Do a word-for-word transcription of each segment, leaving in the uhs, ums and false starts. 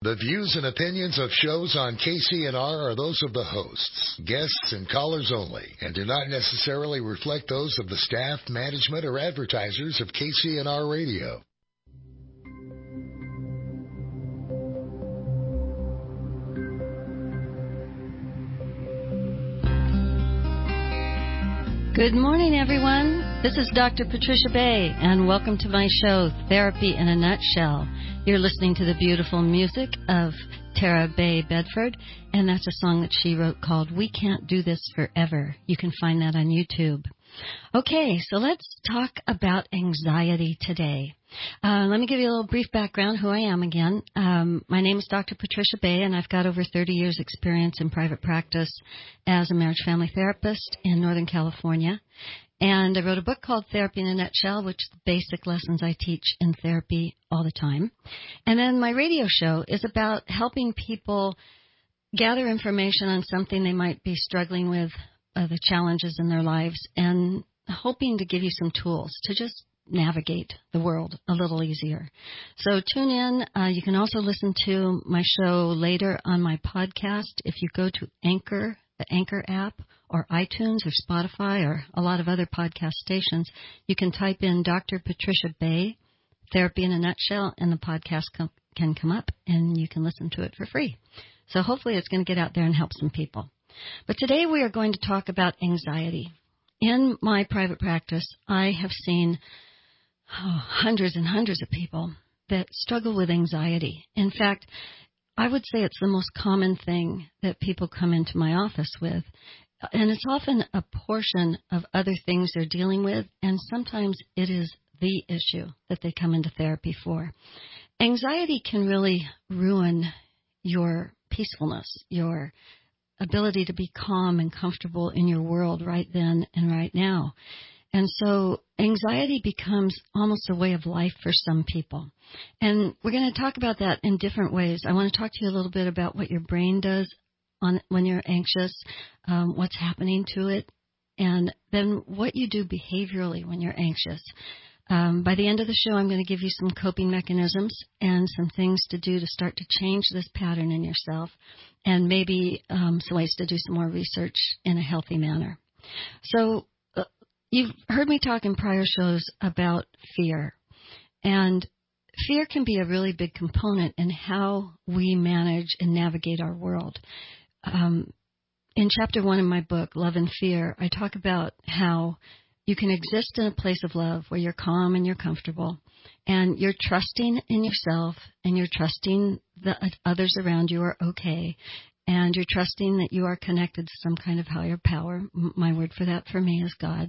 The views and opinions of shows on K C N R are those of the hosts, guests, and callers only, and do not necessarily reflect those of the staff, management, or advertisers of K C N R Radio. Good morning, everyone. This is Doctor Patricia Bay, and welcome to my show, Therapy in a Nutshell. You're listening to the beautiful music of Tara Bay Bedford, and that's a song that she wrote called We Can't Do This Forever. You can find that on YouTube. Okay, so let's talk about anxiety today. Uh, let me give you a little brief background who I am again. Um, my name is Doctor Patricia Bay, and I've got over thirty years experience in private practice as a marriage family therapist in Northern California. And I wrote a book called Therapy in a Nutshell, which is the basic lessons I teach in therapy all the time. And then my radio show is about helping people gather information on something they might be struggling with, uh, the challenges in their lives, and hoping to give you some tools to just navigate the world a little easier. So tune in. Uh, you can also listen to my show later on my podcast. If you go to Anchor, the Anchor app, or iTunes or Spotify or a lot of other podcast stations, you can type in Doctor Patricia Bay, Therapy in a Nutshell, and the podcast com- can come up, and you can listen to it for free. So hopefully it's going to get out there and help some people. But today we are going to talk about anxiety. In my private practice, I have seen oh, hundreds and hundreds of people that struggle with anxiety. In fact, I would say it's the most common thing that people come into my office with. And it's often a portion of other things they're dealing with, and sometimes it is the issue that they come into therapy for. Anxiety can really ruin your peacefulness, your ability to be calm and comfortable in your world right then and right now. And so anxiety becomes almost a way of life for some people. And we're going to talk about that in different ways. I want to talk to you a little bit about what your brain does on when you're anxious, um, what's happening to it, and then what you do behaviorally when you're anxious. Um, by the end of the show, I'm going to give you some coping mechanisms and some things to do to start to change this pattern in yourself, and maybe um, some ways to do some more research in a healthy manner. So uh, you've heard me talk in prior shows about fear, and fear can be a really big component in how we manage and navigate our world. Um, in chapter one of my book, Love and Fear, I talk about how you can exist in a place of love where you're calm and you're comfortable, and you're trusting in yourself, and you're trusting that others around you are okay, and you're trusting that you are connected to some kind of higher power. My word for that for me is God.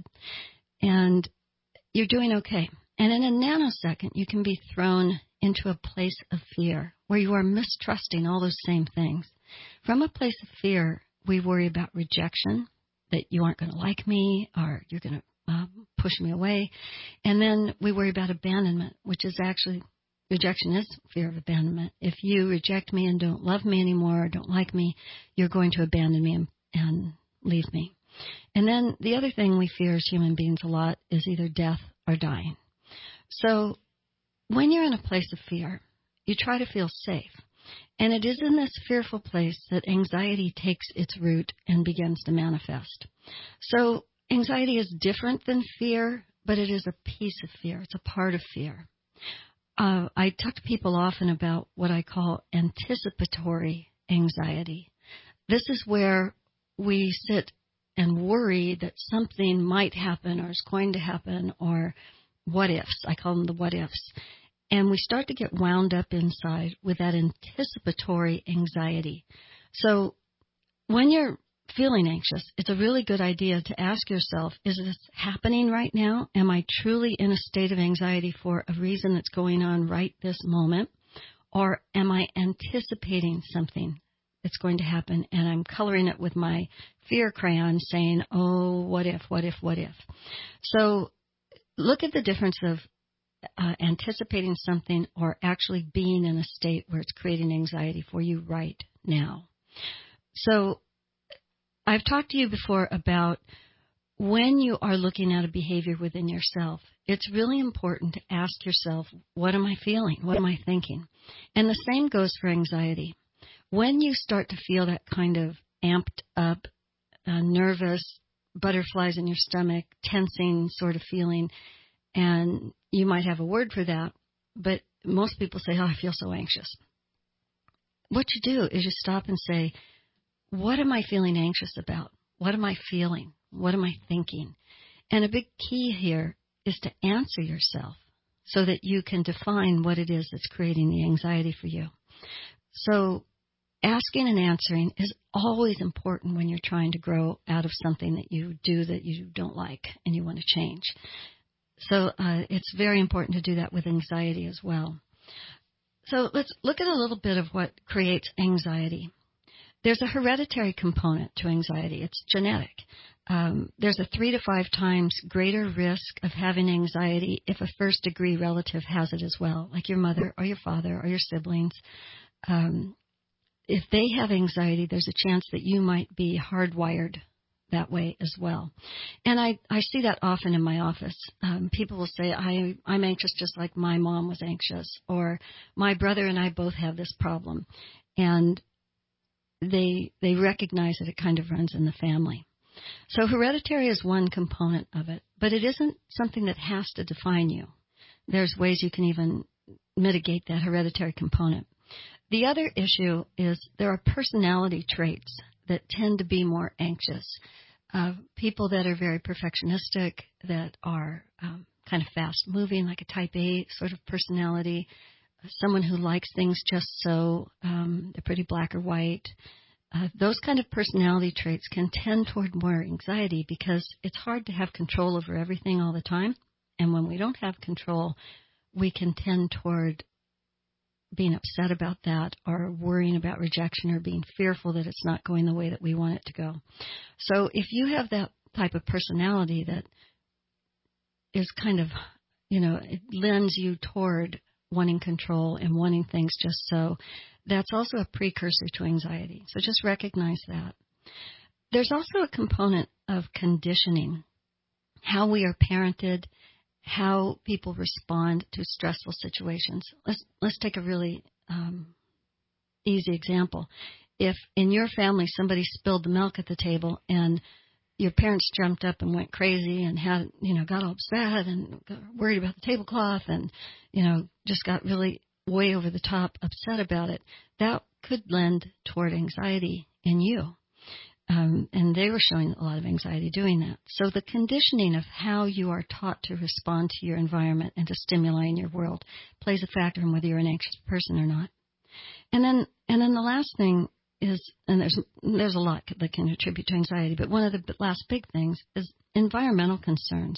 And you're doing okay. And in a nanosecond, you can be thrown into a place of fear where you are mistrusting all those same things. From a place of fear, we worry about rejection, that you aren't going to like me, or you're going to uh, push me away. And then we worry about abandonment, which is actually, rejection is fear of abandonment. If you reject me and don't love me anymore or don't like me, you're going to abandon me and, and leave me. And then the other thing we fear as human beings a lot is either death or dying. So when you're in a place of fear, you try to feel safe. And it is in this fearful place that anxiety takes its root and begins to manifest. So anxiety is different than fear, but it is a piece of fear. It's a part of fear. Uh, I talk to people often about what I call anticipatory anxiety. This is where we sit and worry that something might happen or is going to happen, or what ifs. I call them the what ifs. And we start to get wound up inside with that anticipatory anxiety. So when you're feeling anxious, it's a really good idea to ask yourself, is this happening right now? Am I truly in a state of anxiety for a reason that's going on right this moment? Or am I anticipating something that's going to happen, and I'm coloring it with my fear crayon saying, oh, what if, what if, what if? So look at the difference of Uh, anticipating something or actually being in a state where it's creating anxiety for you right now. So I've talked to you before about when you are looking at a behavior within yourself it's really important to ask yourself, what am I feeling? What am I thinking? And the same goes for anxiety. When you start to feel that kind of amped up, uh, nervous, butterflies in your stomach, tensing sort of feeling, and you might have a word for that, but most people say, oh, I feel so anxious. What you do is you stop and say, what am I feeling anxious about? What am I feeling? What am I thinking? And a big key here is to answer yourself so that you can define what it is that's creating the anxiety for you. So asking and answering is always important when you're trying to grow out of something that you do that you don't like and you want to change. So uh, it's very important to do that with anxiety as well. So let's look at a little bit of what creates anxiety. There's a hereditary component to anxiety. It's genetic. Um, there's a three to five times greater risk of having anxiety if a first-degree relative has it as well, like your mother or your father or your siblings. Um, if they have anxiety, there's a chance that you might be hardwired that way as well. And I, I see that often in my office. Um, people will say, I, I'm anxious just like my mom was anxious, or my brother and I both have this problem. And they they recognize that it kind of runs in the family. So hereditary is one component of it, but it isn't something that has to define you. There's ways you can even mitigate that hereditary component. The other issue is there are personality traits that tend to be more anxious. Uh, people that are very perfectionistic, that are um, kind of fast-moving, like a type A sort of personality, someone who likes things just so, um, they're pretty black or white. Uh, those kind of personality traits can tend toward more anxiety because it's hard to have control over everything all the time. And when we don't have control, we can tend toward being upset about that or worrying about rejection or being fearful that it's not going the way that we want it to go. So if you have that type of personality that is kind of, you know, it lends you toward wanting control and wanting things just so, that's also a precursor to anxiety. So just recognize that. There's also a component of conditioning, how we are parented, how people respond to stressful situations. Let's let's take a really um, easy example. If in your family somebody spilled the milk at the table and your parents jumped up and went crazy and had, you know, got all upset and got worried about the tablecloth and, you know, just got really way over the top upset about it, that could lend toward anxiety in you. Um, and they were showing a lot of anxiety doing that. So the conditioning of how you are taught to respond to your environment and to stimuli in your world plays a factor in whether you're an anxious person or not. And then, and then the last thing is, and there's there's a lot that can contribute to anxiety, but one of the last big things is environmental concerns.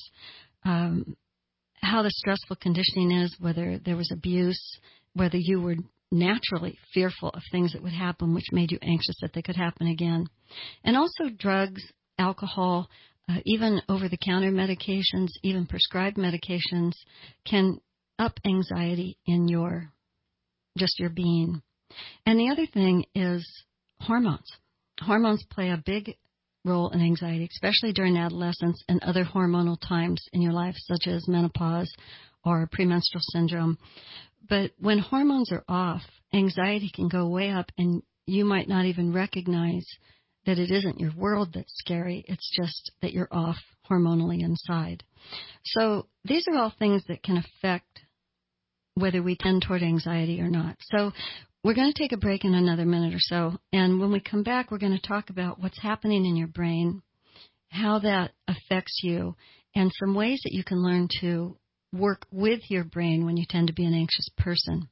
Um, how the stressful conditioning is, whether there was abuse, whether you were naturally fearful of things that would happen, which made you anxious that they could happen again. And also drugs, alcohol, uh, even over-the-counter medications, even prescribed medications can up anxiety in your, just your being. And the other thing is hormones. Hormones play a big role in anxiety, especially during adolescence and other hormonal times in your life, such as menopause or premenstrual syndrome. But when hormones are off, anxiety can go way up, and you might not even recognize that it isn't your world that's scary. It's just that you're off hormonally inside. So these are all things that can affect whether we tend toward anxiety or not. So we're going to take a break in another minute or so, and when we come back, we're going to talk about what's happening in your brain, how that affects you, and some ways that you can learn to work with your brain when you tend to be an anxious person.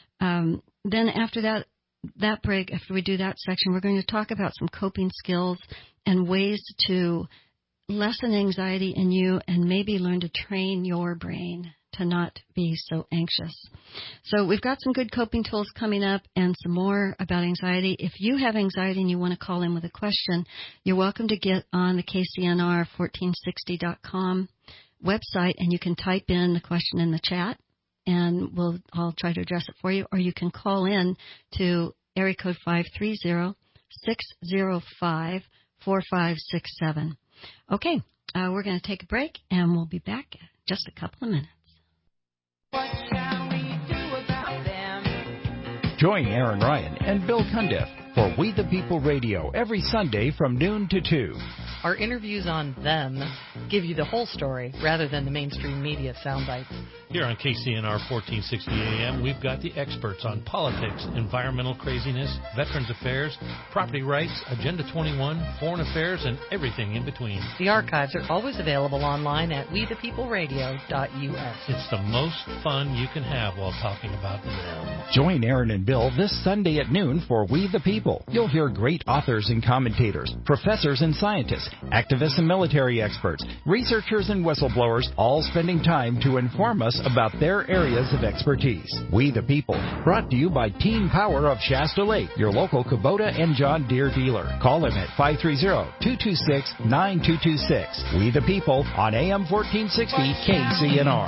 Um, then after that, that break, after we do that section, we're going to talk about some coping skills and ways to lessen anxiety in you and maybe learn to train your brain to not be so anxious. So we've got some good coping tools coming up and some more about anxiety. If you have anxiety and you want to call in with a question, you're welcome to get on the K C N R fourteen sixty dot com website, and you can type in the question in the chat, and we'll I'll try to address it for you. Or you can call in to area code five three zero, six zero five, four five six seven. Okay, uh, we're going to take a break, and we'll be back just a couple of minutes. What shall we do about them? Join Aaron Ryan and Bill Cundiff for We the People Radio every Sunday from noon to two. Our interviews on them give you the whole story rather than the mainstream media sound bites. Here on K C N R fourteen sixty A M, we've got the experts on politics, environmental craziness, veterans affairs, property rights, Agenda twenty-one, foreign affairs, and everything in between. The archives are always available online at we the people radio dot U S. It's the most fun you can have while talking about them. Join Aaron and Bill this Sunday at noon for We the People. You'll hear great authors and commentators, professors and scientists, activists and military experts, researchers and whistleblowers, all spending time to inform us about their areas of expertise. We the People, brought to you by Team Power of Shasta Lake, your local Kubota and John Deere dealer. Call them at five three zero, two two six, nine two two six. We the People on A M fourteen sixty K C N R.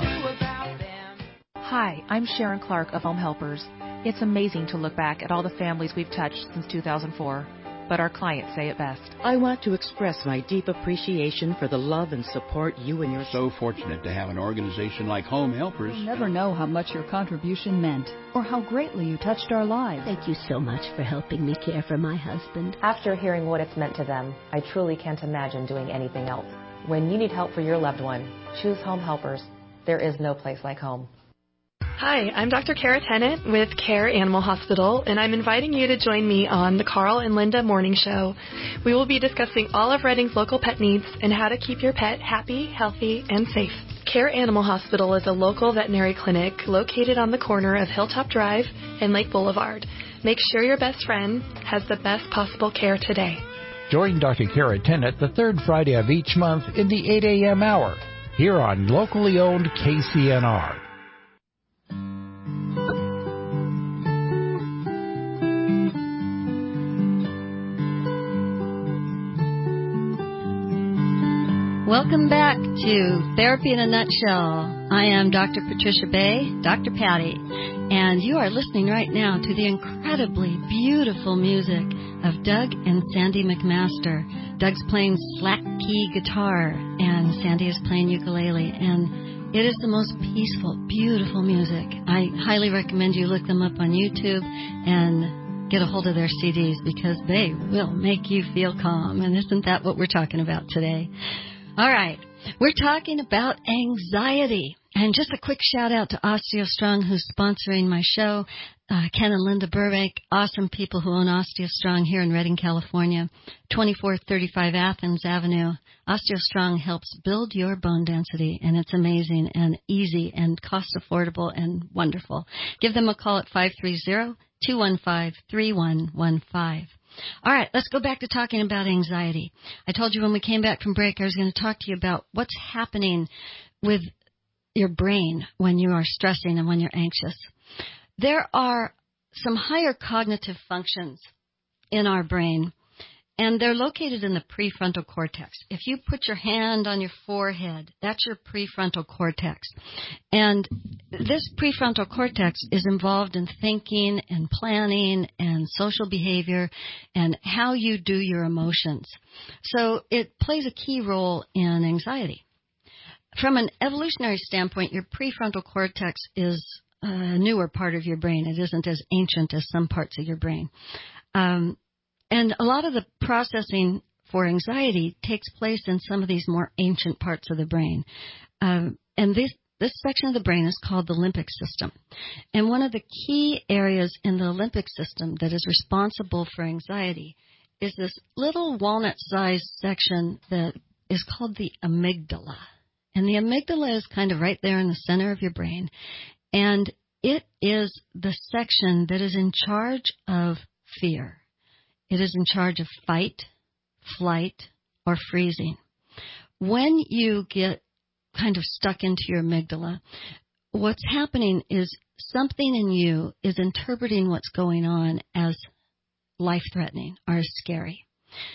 Hi, I'm Sharon Clark of Home Helpers. It's amazing to look back at all the families we've touched since two thousand four. But our clients say it best. I want to express my deep appreciation for the love and support you and your... So fortunate to have an organization like Home Helpers. You'll never know how much your contribution meant or how greatly you touched our lives. Thank you so much for helping me care for my husband. After hearing what it's meant to them, I truly can't imagine doing anything else. When you need help for your loved one, choose Home Helpers. There is no place like home. Hi, I'm Doctor Kara Tennant with Care Animal Hospital, and I'm inviting you to join me on the Carl and Linda Morning Show. We will be discussing all of Redding's local pet needs and how to keep your pet happy, healthy, and safe. Care Animal Hospital is a local veterinary clinic located on the corner of Hilltop Drive and Lake Boulevard. Make sure your best friend has the best possible care today. Join Doctor Kara Tennant the third Friday of each month in the eight a.m. hour here on locally owned K C N R. Welcome back to Therapy in a Nutshell. I am Doctor Patricia Bay, Doctor Patty, and you are listening right now to the incredibly beautiful music of Doug and Sandy McMaster. Doug's playing slack key guitar, and Sandy is playing ukulele, and it is the most peaceful, beautiful music. I highly recommend you look them up on YouTube and get a hold of their C Ds because they will make you feel calm, and isn't that what we're talking about today? All right, we're talking about anxiety. And just a quick shout out to OsteoStrong, who's sponsoring my show. Uh, Ken and Linda Burbank, awesome people who own OsteoStrong here in Redding, California, twenty-four thirty-five Athens Avenue. OsteoStrong helps build your bone density, and it's amazing and easy and cost affordable and wonderful. Give them a call at five three zero, two one five, three one one five. All right, let's go back to talking about anxiety. I told you when we came back from break I was going to talk to you about what's happening with your brain when you are stressing and when you're anxious. There are some higher cognitive functions in our brain, and they're located in the prefrontal cortex. If you put your hand on your forehead, that's your prefrontal cortex. And this prefrontal cortex is involved in thinking and planning and social behavior and how you do your emotions. So it plays a key role in anxiety. From an evolutionary standpoint, your prefrontal cortex is a newer part of your brain. It isn't as ancient as some parts of your brain. Um, and a lot of the processing for anxiety takes place in some of these more ancient parts of the brain. Um, and this, this section of the brain is called the limbic system. And one of the key areas in the limbic system that is responsible for anxiety is this little walnut-sized section that is called the amygdala. And the amygdala is kind of right there in the center of your brain. And it is the section that is in charge of fear. It is in charge of fight, flight, or freezing. When you get kind of stuck into your amygdala, what's happening is something in you is interpreting what's going on as life-threatening or as scary.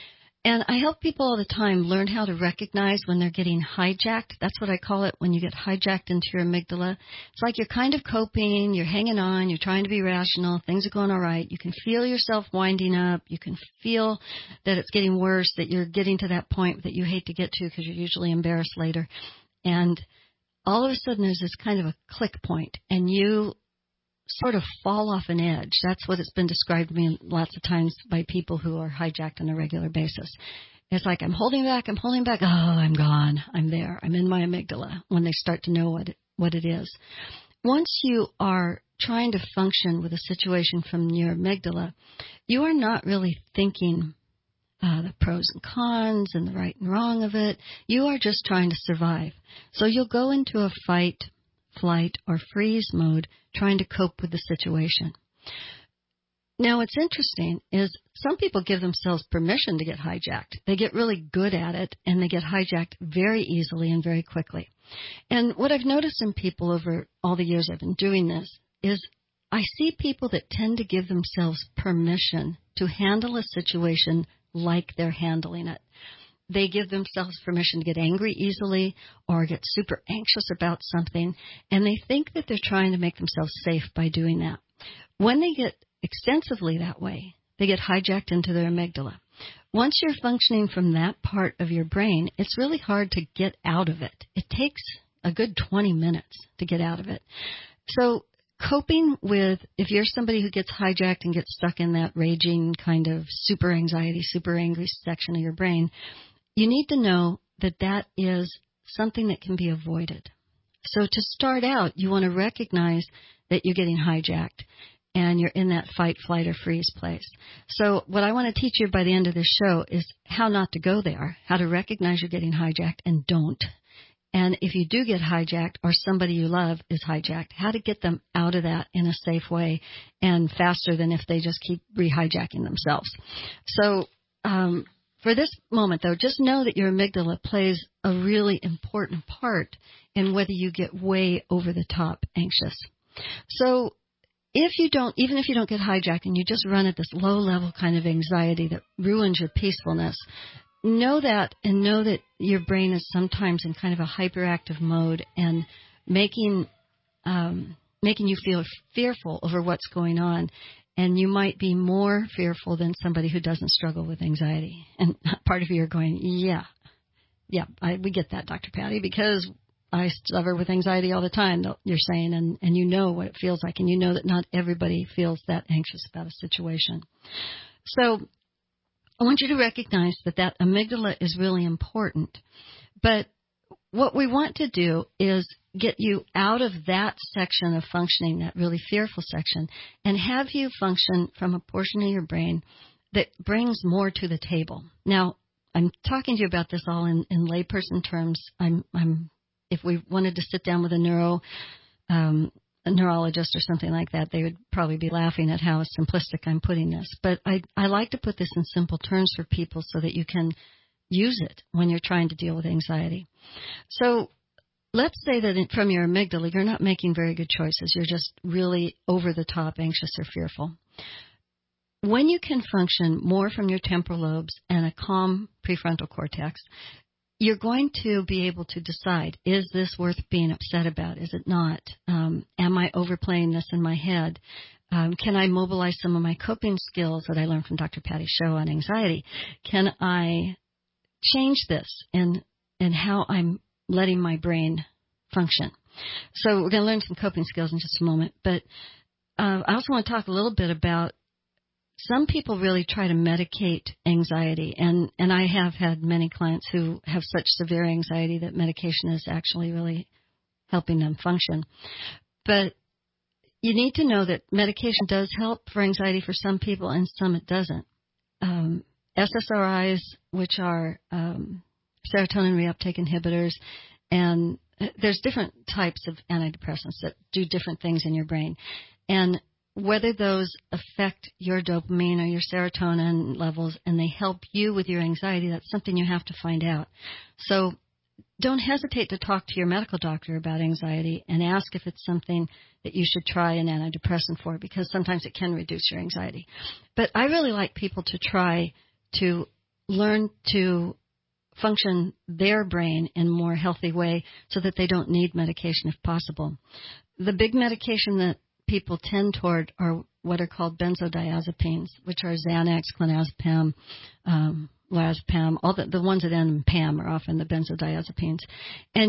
And I help people all the time learn how to recognize when they're getting hijacked. That's what I call it, when you get hijacked into your amygdala. It's like you're kind of coping, you're hanging on, you're trying to be rational, things are going all right. You can feel yourself winding up. You can feel that it's getting worse, that you're getting to that point that you hate to get to because you're usually embarrassed later. And all of a sudden there's this kind of a click point, and you sort of fall off an edge. That's what it's been described to me lots of times by people who are hijacked on a regular basis. It's like, I'm holding back, I'm holding back, oh, I'm gone, I'm there, I'm in my amygdala, when they start to know what it, what it is. Once you are trying to function with a situation from your amygdala, you are not really thinking uh, the pros and cons and the right and wrong of it. You are just trying to survive. So you'll go into a fight, flight, or freeze mode trying to cope with the situation. Now, what's interesting is some people give themselves permission to get hijacked. They get really good at it, and they get hijacked very easily and very quickly. And what I've noticed in people over all the years I've been doing this is I see people that tend to give themselves permission to handle a situation like they're handling it. They give themselves permission to get angry easily or get super anxious about something, and they think that they're trying to make themselves safe by doing that. When they get extensively that way, they get hijacked into their amygdala. Once you're functioning from that part of your brain, it's really hard to get out of it. It takes a good twenty minutes to get out of it. So coping with, if you're somebody who gets hijacked and gets stuck in that raging kind of super anxiety, super angry section of your brain, you need to know that that is something that can be avoided. So to start out, you want to recognize that you're getting hijacked and you're in that fight, flight, or freeze place. So what I want to teach you by the end of this show is how not to go there, how to recognize you're getting hijacked and don't. And if you do get hijacked or somebody you love is hijacked, how to get them out of that in a safe way and faster than if they just keep re-hijacking themselves. So um, for this moment, though, just know that your amygdala plays a really important part in whether you get way over the top anxious. So if you don't, even if you don't get hijacked and you just run at this low level kind of anxiety that ruins your peacefulness, know that and know that your brain is sometimes in kind of a hyperactive mode and making um, making you feel fearful over what's going on. And you might be more fearful than somebody who doesn't struggle with anxiety. And part of you are going, yeah, yeah, I, we get that, Doctor Patty, because I suffer with anxiety all the time, you're saying, and, and you know what it feels like, and you know that not everybody feels that anxious about a situation. So I want you to recognize that that amygdala is really important. But what we want to do is get you out of that section of functioning, that really fearful section, and have you function from a portion of your brain that brings more to the table. Now, I'm talking to you about this all in, in layperson terms. I'm, I'm If we wanted to sit down with a neuro, um, a neurologist or something like that, they would probably be laughing at how simplistic I'm putting this. But I, I like to put this in simple terms for people so that you can use it when you're trying to deal with anxiety. So let's say that from your amygdala, you're not making very good choices. You're just really over the top anxious or fearful. When you can function more from your temporal lobes and a calm prefrontal cortex, you're going to be able to decide, is this worth being upset about? Is it not? Um, am I overplaying this in my head? Um, can I mobilize some of my coping skills that I learned from Doctor Patty's show on anxiety? Can I change this in, in how I'm letting my brain function? So we're going to learn some coping skills in just a moment. But uh, I also want to talk a little bit about some people really try to medicate anxiety, and, and I have had many clients who have such severe anxiety that medication is actually really helping them function. But you need to know that medication does help for anxiety for some people, and some it doesn't. Um, S S R Is, which are um, serotonin reuptake inhibitors, and there's different types of antidepressants that do different things in your brain. And whether those affect your dopamine or your serotonin levels and they help you with your anxiety, that's something you have to find out. So don't hesitate to talk to your medical doctor about anxiety and ask if it's something that you should try an antidepressant for, because sometimes it can reduce your anxiety. But I really like people to try to learn to function their brain in a more healthy way so that they don't need medication if possible. The big medication that people tend toward are what are called benzodiazepines, which are Xanax, clonazepam, um, lorazepam. All the, the ones that end in Pam are often the benzodiazepines. And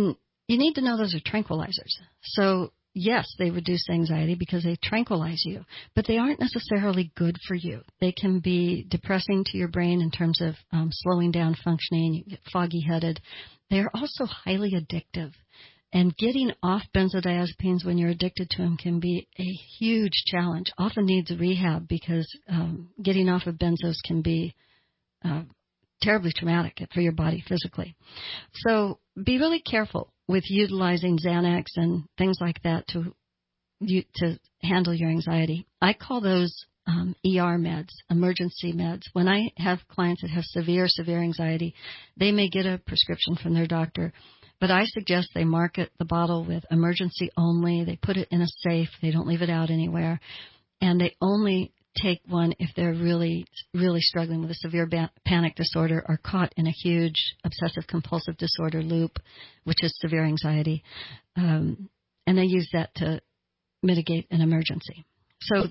you need to know those are tranquilizers. So, yes, they reduce anxiety because they tranquilize you, but they aren't necessarily good for you. They can be depressing to your brain in terms of um, slowing down functioning. You get foggy-headed. They are also highly addictive. And getting off benzodiazepines when you're addicted to them can be a huge challenge, often needs rehab because um, getting off of benzos can be uh, terribly traumatic for your body physically. So be really careful with utilizing Xanax and things like that to you, to handle your anxiety. I call those um, E R meds, emergency meds. When I have clients that have severe, severe anxiety, they may get a prescription from their doctor. But I suggest they market the bottle with emergency only. They put it in a safe. They don't leave it out anywhere. And they only take one if they're really, really struggling with a severe ba- panic disorder or caught in a huge obsessive-compulsive disorder loop, which is severe anxiety. Um, and they use that to mitigate an emergency. So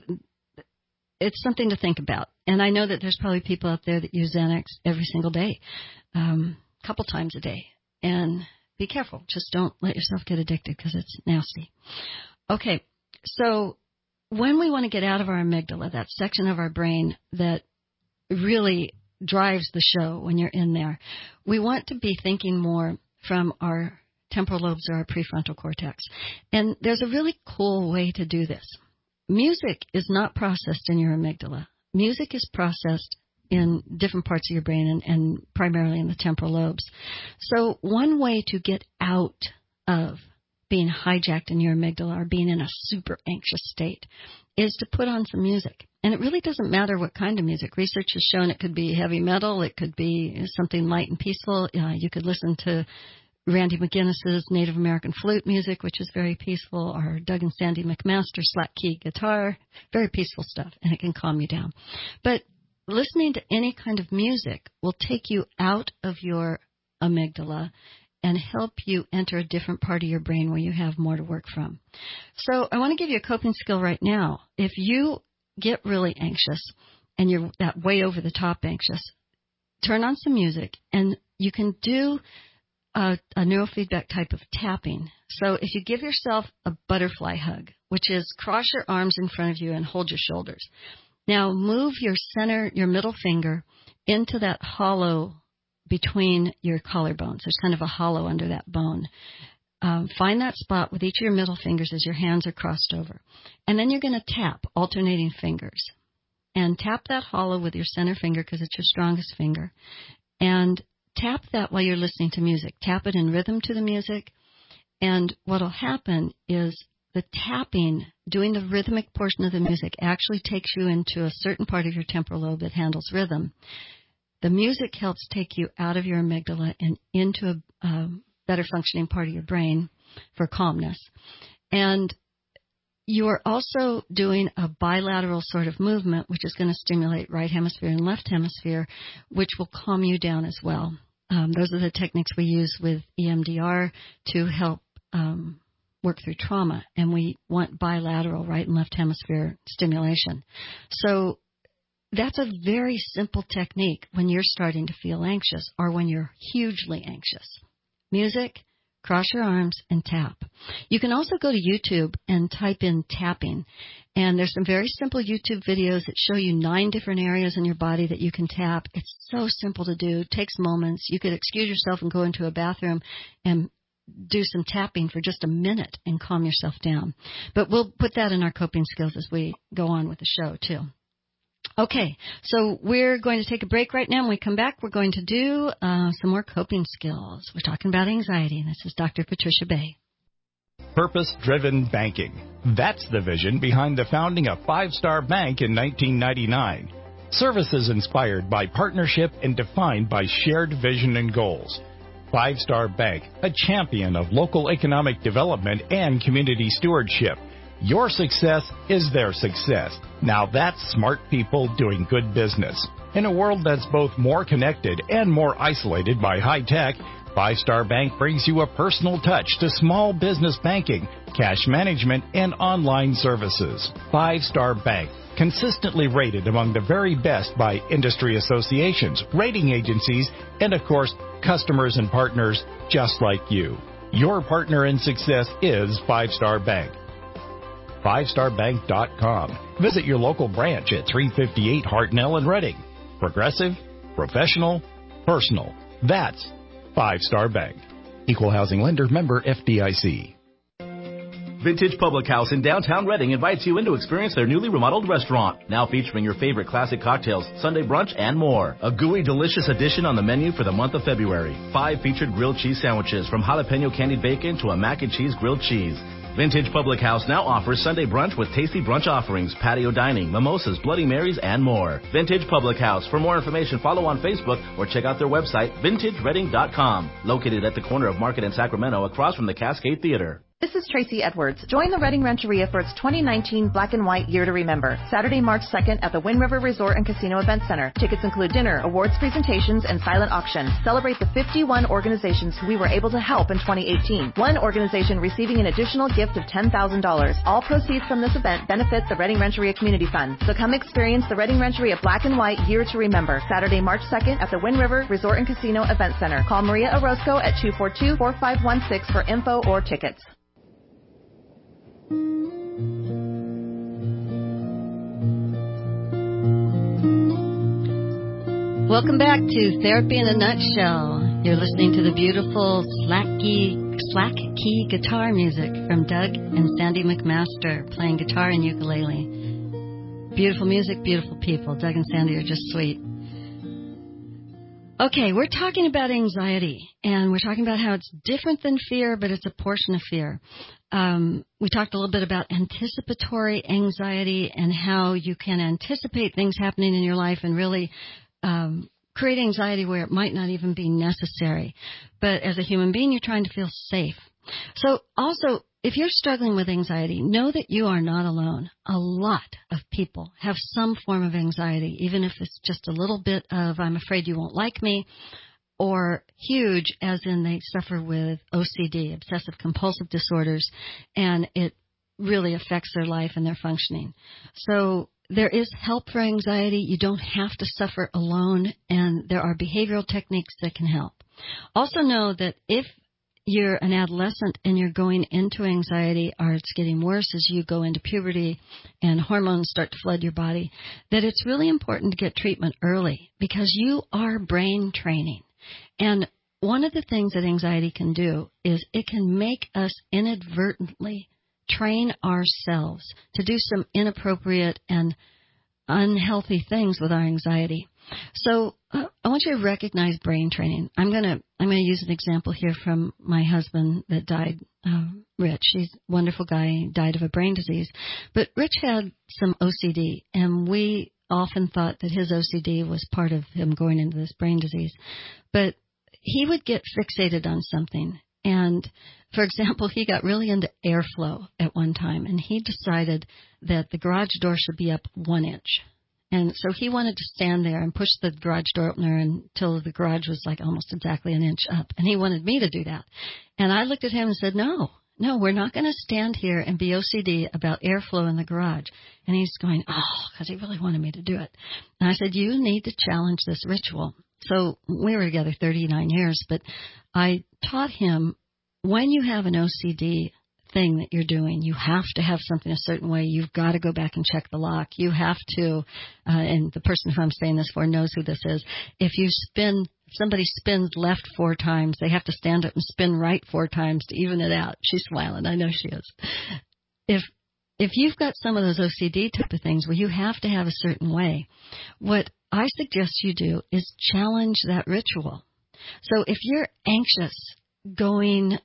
it's something to think about. And I know that there's probably people out there that use Xanax every single day, um, a couple times a day. And be careful. Just don't let yourself get addicted because it's nasty. Okay, so when we want to get out of our amygdala, that section of our brain that really drives the show when you're in there, we want to be thinking more from our temporal lobes or our prefrontal cortex. And there's a really cool way to do this. Music is not processed in your amygdala. Music is processed in different parts of your brain and, and primarily in the temporal lobes. So one way to get out of being hijacked in your amygdala or being in a super anxious state is to put on some music. And it really doesn't matter what kind of music. Research has shown it could be heavy metal. It could be something light and peaceful. Uh, you could listen to Randy McGinnis's Native American flute music, which is very peaceful, or Doug and Sandy McMaster slack key guitar, very peaceful stuff, and it can calm you down. But listening to any kind of music will take you out of your amygdala and help you enter a different part of your brain where you have more to work from. So I want to give you a coping skill right now. If you get really anxious and you're that way over the top anxious, turn on some music and you can do a, a neurofeedback type of tapping. So if you give yourself a butterfly hug, which is cross your arms in front of you and hold your shoulders. Now move your center, your middle finger into that hollow between your collarbones. There's kind of a hollow under that bone. Um, find that spot with each of your middle fingers as your hands are crossed over. And then you're going to tap alternating fingers. And tap that hollow with your center finger because it's your strongest finger. And tap that while you're listening to music. Tap it in rhythm to the music. And what will happen is the tapping, doing the rhythmic portion of the music, actually takes you into a certain part of your temporal lobe that handles rhythm. The music helps take you out of your amygdala and into a um, better functioning part of your brain for calmness. And you are also doing a bilateral sort of movement, which is going to stimulate right hemisphere and left hemisphere, which will calm you down as well. Um, those are the techniques we use with E M D R to help um, work through trauma, and we want bilateral right and left hemisphere stimulation. So that's a very simple technique when you're starting to feel anxious or when you're hugely anxious. Music, cross your arms, and tap. You can also go to YouTube and type in tapping, and there's some very simple YouTube videos that show you nine different areas in your body that you can tap. It's so simple to do. It takes moments. You could excuse yourself and go into a bathroom and do some tapping for just a minute and calm yourself down. But we'll put that in our coping skills as we go on with the show, too. Okay, so we're going to take a break right now. When we come back, we're going to do uh, some more coping skills. We're talking about anxiety, and this is Doctor Patricia Bay. Purpose-driven banking. That's the vision behind the founding of Five Star Bank in nineteen ninety-nine. Services inspired by partnership and defined by shared vision and goals. Five Star Bank, a champion of local economic development and community stewardship. Your success is their success. Now that's smart people doing good business. In a world that's both more connected and more isolated by high tech, Five Star Bank brings you a personal touch to small business banking, cash management, and online services. Five Star Bank, consistently rated among the very best by industry associations, rating agencies, and of course, customers and partners just like you. Your partner in success is Five Star Bank. five star bank dot com. Visit your local branch at three fifty-eight Hartnell in Reading. Progressive, professional, personal. That's Five Star Bank. Equal housing lender, member F D I C. Vintage Public House in downtown Reading invites you in to experience their newly remodeled restaurant, now featuring your favorite classic cocktails, Sunday brunch, and more. A gooey, delicious addition on the menu for the month of February. Five featured grilled cheese sandwiches, from jalapeno candied bacon to a mac and cheese grilled cheese. Vintage Public House now offers Sunday brunch with tasty brunch offerings, patio dining, mimosas, Bloody Marys, and more. Vintage Public House. For more information, follow on Facebook or check out their website, vintage reading dot com. Located at the corner of Market and Sacramento, across from the Cascade Theater. This is Tracy Edwards. Join the Reading Rancheria for its twenty nineteen Black and White Year to Remember, Saturday, March second at the Wind River Resort and Casino Event Center. Tickets include dinner, awards presentations, and silent auction. Celebrate the fifty-one organizations who we were able to help in twenty eighteen. One organization receiving an additional gift of ten thousand dollars. All proceeds from this event benefit the Reading Rancheria Community Fund. So come experience the Reading Rancheria Black and White Year to Remember, Saturday, March second at the Wind River Resort and Casino Event Center. Call Maria Orozco at two four two, four five one six for info or tickets. Welcome back to Therapy in a Nutshell. You're listening to the beautiful slack key, slack key guitar music from Doug and Sandy McMaster playing guitar and ukulele. Beautiful music, beautiful people. Doug and Sandy are just sweet. Okay, we're talking about anxiety, and we're talking about how it's different than fear, but it's a portion of fear. Um, we talked a little bit about anticipatory anxiety and how you can anticipate things happening in your life and really um, create anxiety where it might not even be necessary. But as a human being, you're trying to feel safe. So also, if you're struggling with anxiety, know that you are not alone. A lot of people have some form of anxiety, even if it's just a little bit of, I'm afraid you won't like me, or huge, as in they suffer with O C D, obsessive compulsive disorders, and it really affects their life and their functioning. So there is help for anxiety. You don't have to suffer alone, and there are behavioral techniques that can help. Also know that if you're an adolescent and you're going into anxiety, or it's getting worse as you go into puberty and hormones start to flood your body, that it's really important to get treatment early because you are brain training. And one of the things that anxiety can do is it can make us inadvertently train ourselves to do some inappropriate and unhealthy things with our anxiety. So uh, I want you to recognize brain training. I'm gonna I'm gonna use an example here from my husband that died, uh, Rich. He's a wonderful guy. He died of a brain disease, but Rich had some O C D, and we often thought that his O C D was part of him going into this brain disease. But he would get fixated on something, and for example, he got really into airflow at one time, and he decided that the garage door should be up one inch. And so he wanted to stand there and push the garage door opener until the garage was like almost exactly an inch up. And he wanted me to do that. And I looked at him and said, no, no, we're not going to stand here and be O C D about airflow in the garage. And he's going, oh, because he really wanted me to do it. And I said, you need to challenge this ritual. So we were together thirty-nine years, but I taught him when you have an O C D thing that you're doing, you have to have something a certain way. You've got to go back and check the lock. You have to, uh, and the person who I'm saying this for knows who this is. If you spin, if somebody spins left four times, they have to stand up and spin right four times to even it out. She's smiling. I know she is. If if you've got some of those O C D type of things where you have to have a certain way, what I suggest you do is challenge that ritual. So if you're anxious going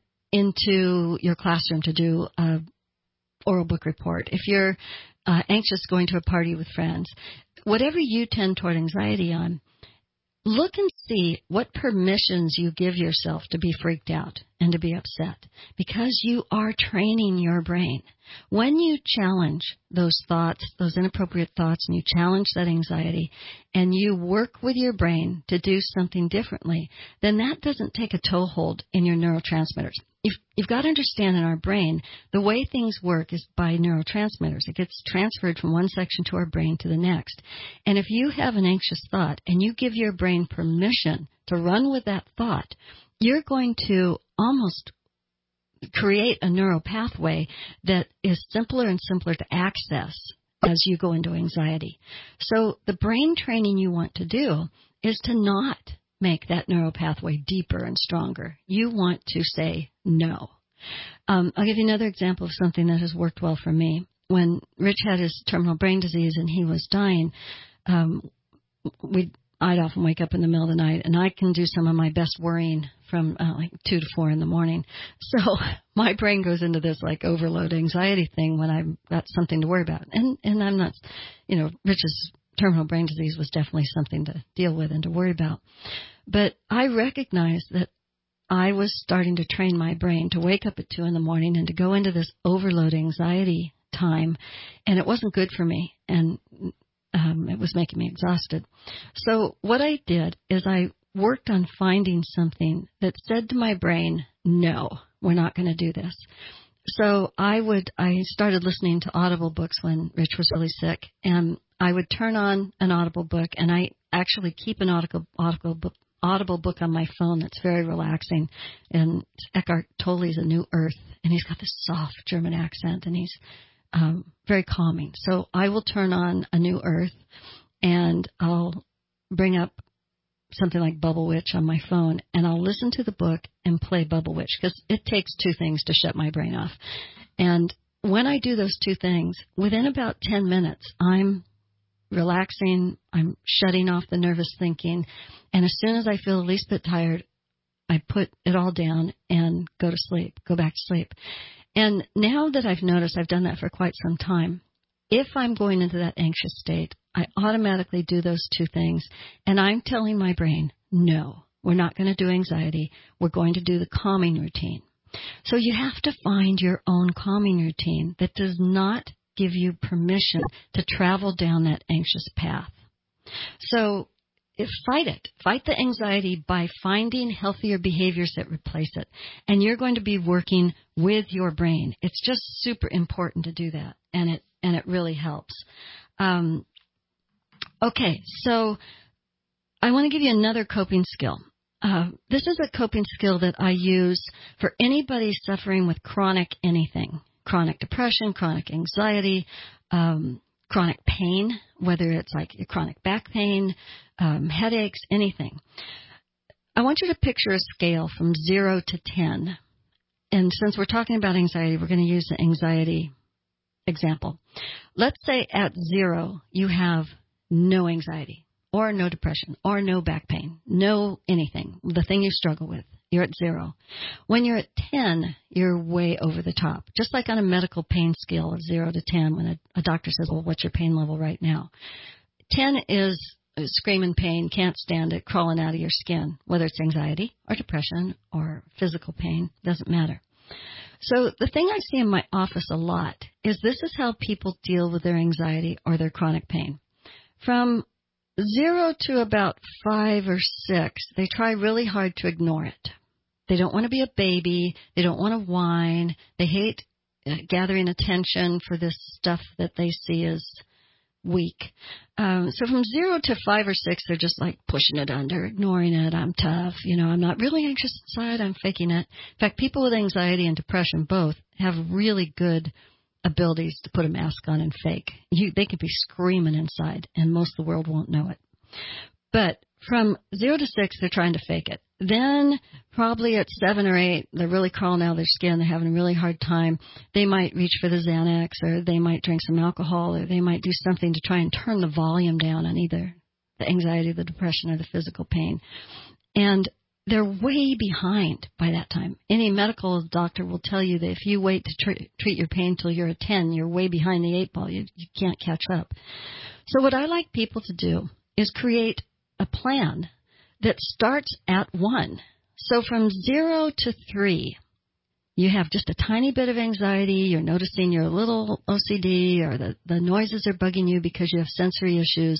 into your classroom to do a oral book report, if you're uh, anxious going to a party with friends, whatever you tend toward anxiety on, look and see what permissions you give yourself to be freaked out and to be upset, because you are training your brain. When you challenge those thoughts, those inappropriate thoughts, and you challenge that anxiety, and you work with your brain to do something differently, then that doesn't take a toehold in your neurotransmitters. You've, you've got to understand in our brain, the way things work is by neurotransmitters. It gets transferred from one section to our brain to the next. And if you have an anxious thought and you give your brain permission to run with that thought, you're going to almost create a neural pathway that is simpler and simpler to access as you go into anxiety. So the brain training you want to do is to not make that neural pathway deeper and stronger. You want to say no. Um, I'll give you another example of something that has worked well for me. When Rich had his terminal brain disease and he was dying, um, we'd I'd often wake up in the middle of the night, and I can do some of my best worrying from uh, like two to four in the morning. So my brain goes into this like overload anxiety thing when I've got something to worry about. And and I'm not, you know, Rich's terminal brain disease was definitely something to deal with and to worry about. But I recognized that I was starting to train my brain to wake up at two in the morning and to go into this overload anxiety time, and it wasn't good for me. And Um, it was making me exhausted. So what I did is I worked on finding something that said to my brain, no, we're not going to do this. So I would, I started listening to Audible books when Rich was really sick, and I would turn on an Audible book, and I actually keep an Audible, Audible book, Audible book on my phone that's very relaxing. And Eckhart Tolle's A New Earth, and he's got this soft German accent, and he's Um, very calming. So I will turn on A New Earth, and I'll bring up something like Bubble Witch on my phone, and I'll listen to the book and play Bubble Witch, because it takes two things to shut my brain off. And when I do those two things, within about ten minutes, I'm relaxing, I'm shutting off the nervous thinking, and as soon as I feel the least bit tired, I put it all down and go to sleep, go back to sleep. And now that I've noticed, I've done that for quite some time, if I'm going into that anxious state, I automatically do those two things, and I'm telling my brain, no, we're not going to do anxiety. We're going to do the calming routine. So you have to find your own calming routine that does not give you permission to travel down that anxious path. So If fight it. Fight the anxiety by finding healthier behaviors that replace it. And you're going to be working with your brain. It's just super important to do that, and it and it really helps. Um, okay, so I want to give you another coping skill. Uh, this is a coping skill that I use for anybody suffering with chronic anything, chronic depression, chronic anxiety, um, chronic pain, whether it's like chronic back pain, um, headaches, anything. I want you to picture a scale from zero to ten. And since we're talking about anxiety, we're going to use the anxiety example. Let's say at zero, you have no anxiety or no depression or no back pain, no anything, the thing you struggle with. You're at zero. When you're at ten, you're way over the top. Just like on a medical pain scale of zero to ten, when a, a doctor says, well, what's your pain level right now? ten is screaming pain, can't stand it, crawling out of your skin, whether it's anxiety or depression or physical pain, doesn't matter. So the thing I see in my office a lot is this is how people deal with their anxiety or their chronic pain. From zero to about five or six, they try really hard to ignore it. They don't want to be a baby. They don't want to whine. They hate uh, gathering attention for this stuff that they see as weak. Um, so from zero to five or six, they're just like pushing it under, ignoring it. I'm tough. You know, I'm not really anxious inside. I'm faking it. In fact, people with anxiety and depression both have really good abilities to put a mask on and fake. You, they could be screaming inside, and most of the world won't know it. But from zero to six, they're trying to fake it. Then probably at seven or eight, they're really crawling out of their skin. They're having a really hard time. They might reach for the Xanax, or they might drink some alcohol, or they might do something to try and turn the volume down on either the anxiety, the depression, or the physical pain. And they're way behind by that time. Any medical doctor will tell you that if you wait to tr- treat your pain till you're a ten, you're way behind the eight ball. You, you can't catch up. So what I like people to do is create a plan that starts at one. So from zero to three, you have just a tiny bit of anxiety. You're noticing you're a little O C D, or the, the noises are bugging you because you have sensory issues,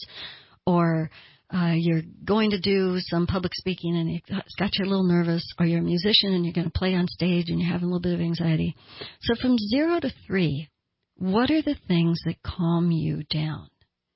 or uh, you're going to do some public speaking and it's got you a little nervous, or you're a musician and you're going to play on stage and you're having a little bit of anxiety. So from zero to three, what are the things that calm you down?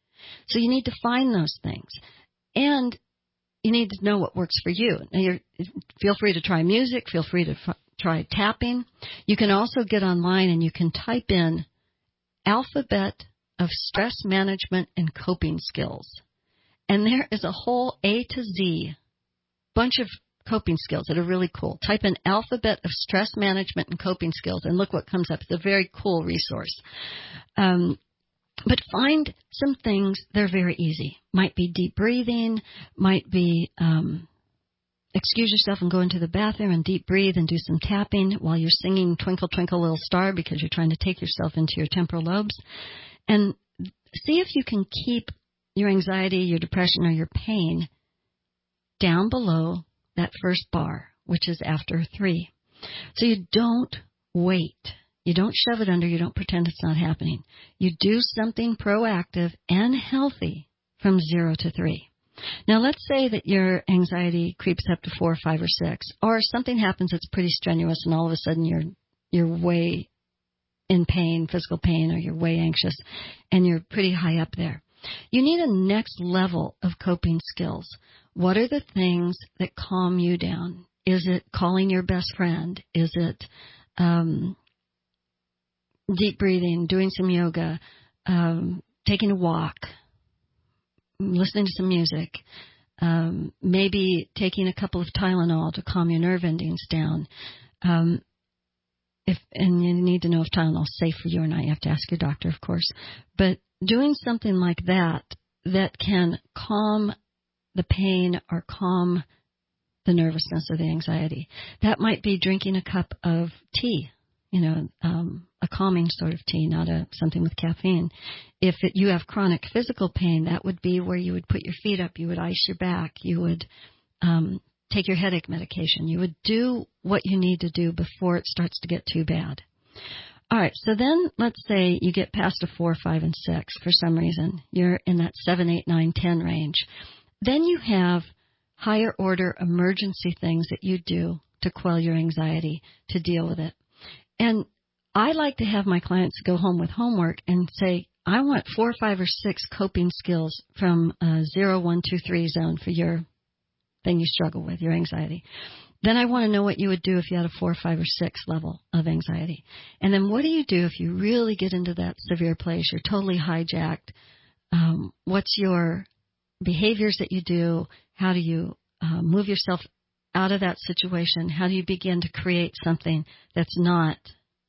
So you need to find those things. And you need to know what works for you. Now you're, feel free to try music. Feel free to f- try tapping. You can also get online and you can type in alphabet of stress management and coping skills. And there is a whole A to Z bunch of coping skills that are really cool. Type in alphabet of stress management and coping skills and look what comes up. It's a very cool resource. Um, but find some things that are very easy. Might be deep breathing, might be um, excuse yourself and go into the bathroom and deep breathe and do some tapping while you're singing Twinkle, Twinkle, Little Star because you're trying to take yourself into your temporal lobes. And see if you can keep your anxiety, your depression, or your pain down below that first bar, which is after three. So you don't wait. You don't shove it under. You don't pretend it's not happening. You do something proactive and healthy from zero to three. Now, let's say that your anxiety creeps up to four, five, or six, or something happens that's pretty strenuous, and all of a sudden you're you're way in pain, physical pain, or you're way anxious, and you're pretty high up there. You need a next level of coping skills. What are the things that calm you down? Is it calling your best friend? Is it um, deep breathing, doing some yoga, um, taking a walk, listening to some music, um, maybe taking a couple of Tylenol to calm your nerve endings down? Um, if and you need to know if Tylenol is safe for you or not. You have to ask your doctor, of course. But doing something like that that can calm the pain or calm the nervousness or the anxiety. That might be drinking a cup of tea, you know, um, a calming sort of tea, not a something with caffeine. If it, you have chronic physical pain, that would be where you would put your feet up, you would ice your back, you would um, take your headache medication. You would do what you need to do before it starts to get too bad. All right, so then let's say you get past a four, five, and six for some reason. You're in that seven, eight, nine, ten range. Then you have higher order emergency things that you do to quell your anxiety, to deal with it. And I like to have my clients go home with homework and say, I want four, five, or six coping skills from a zero, one, two, three zone for your thing you struggle with, your anxiety. Then I want to know what you would do if you had a four, five, or six level of anxiety. And then what do you do if you really get into that severe place? You're totally hijacked. Um, what's your behaviors that you do? How do you uh, move yourself out of that situation? How do you begin to create something that's not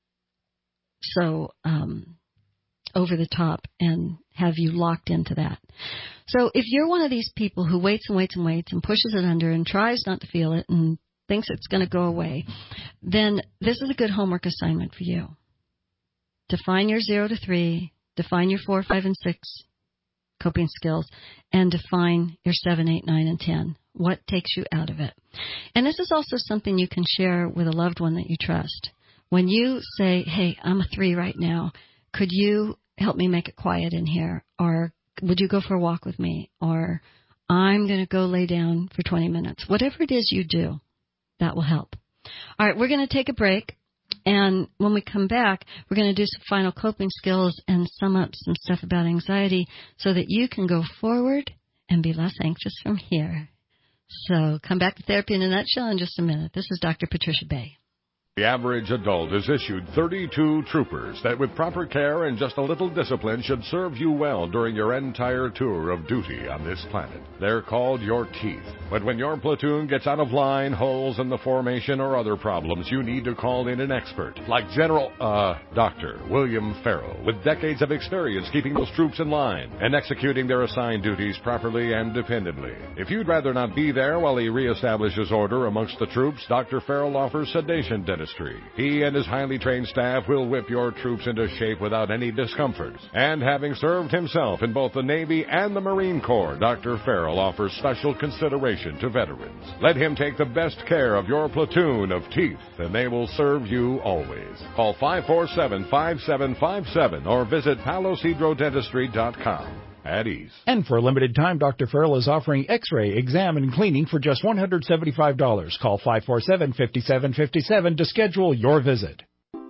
so um, over the top and have you locked into that? So if you're one of these people who waits and waits and waits and pushes it under and tries not to feel it and thinks it's going to go away, then this is a good homework assignment for you. Define your zero to three, define your four, five, and six coping skills, and define your seven, eight, nine, and ten. What takes you out of it? And this is also something you can share with a loved one that you trust. When you say, hey, I'm a three right now, could you help me make it quiet in here? Or would you go for a walk with me? Or I'm going to go lay down for twenty minutes. Whatever it is you do, that will help. All right, we're going to take a break. And when we come back, we're going to do some final coping skills and sum up some stuff about anxiety so that you can go forward and be less anxious from here. So come back to Therapy in a Nutshell in just a minute. This is Doctor Patricia Bay. The average adult is issued thirty-two troopers that with proper care and just a little discipline should serve you well during your entire tour of duty on this planet. They're called your teeth. But when your platoon gets out of line, holes in the formation, or other problems, you need to call in an expert like General, uh, Doctor William Farrell, with decades of experience keeping those troops in line and executing their assigned duties properly and dependably. If you'd rather not be there while he reestablishes order amongst the troops, Doctor Farrell offers sedation dentistry. He and his highly trained staff will whip your troops into shape without any discomfort. And having served himself in both the Navy and the Marine Corps, Doctor Farrell offers special consideration to veterans. Let him take the best care of your platoon of teeth, and they will serve you always. Call five four seven, five seven five seven or visit palos hydro dentistry dot com. At ease. And for a limited time, Doctor Farrell is offering X-ray, exam, and cleaning for just one hundred seventy-five dollars. Call five four seven, five seven five seven to schedule your visit.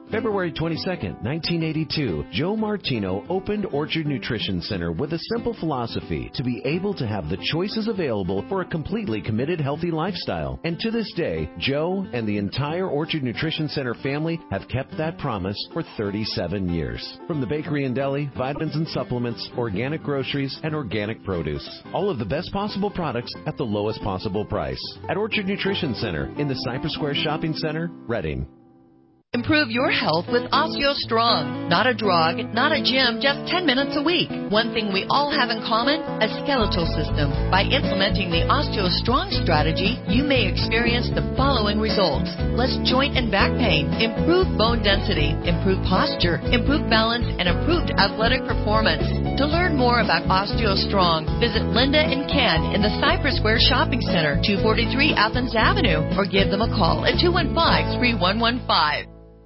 February twenty-second, nineteen eighty-two, Joe Martino opened Orchard Nutrition Center with a simple philosophy to be able to have the choices available for a completely committed healthy lifestyle. And to this day, Joe and the entire Orchard Nutrition Center family have kept that promise for thirty-seven years. From the bakery and deli, vitamins and supplements, organic groceries, and organic produce. All of the best possible products at the lowest possible price. At Orchard Nutrition Center in the Cypress Square Shopping Center, Reading. Improve your health with OsteoStrong. Not a drug, not a gym, just ten minutes a week. One thing we all have in common, a skeletal system. By implementing the OsteoStrong strategy, you may experience the following results. Less joint and back pain, improved bone density, improved posture, improved balance, and improved athletic performance. To learn more about OsteoStrong, visit Linda and Ken in the Cypress Square Shopping Center, two forty-three Athens Avenue, or give them a call at two one five, three one one five.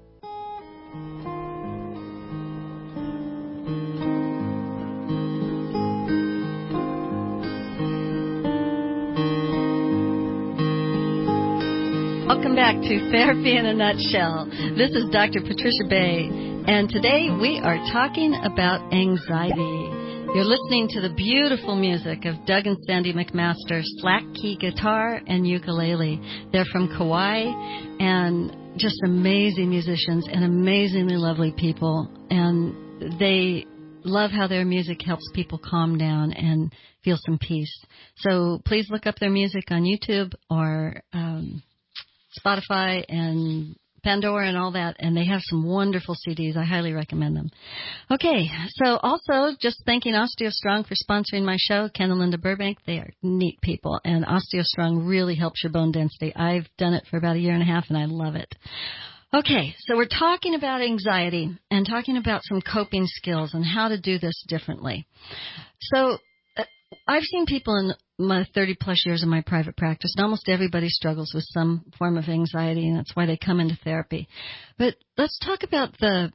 Welcome back to Therapy in a Nutshell. This is Doctor Patricia Bay, and today we are talking about anxiety. You're listening to the beautiful music of Doug and Sandy McMaster, slack key guitar and ukulele. They're from Kauai, and just amazing musicians and amazingly lovely people, and they love how their music helps people calm down and feel some peace. So please look up their music on YouTube or um, Spotify and Pandora and all that, and they have some wonderful C Ds. I highly recommend them. Okay, so also just thanking OsteoStrong for sponsoring my show, Ken and Linda Burbank. They are neat people, and OsteoStrong really helps your bone density. I've done it for about a year and a half, and I love it. Okay, so we're talking about anxiety and talking about some coping skills and how to do this differently. So uh, I've seen people in my thirty-plus years in my private practice, and almost everybody struggles with some form of anxiety, and that's why they come into therapy. But let's talk about the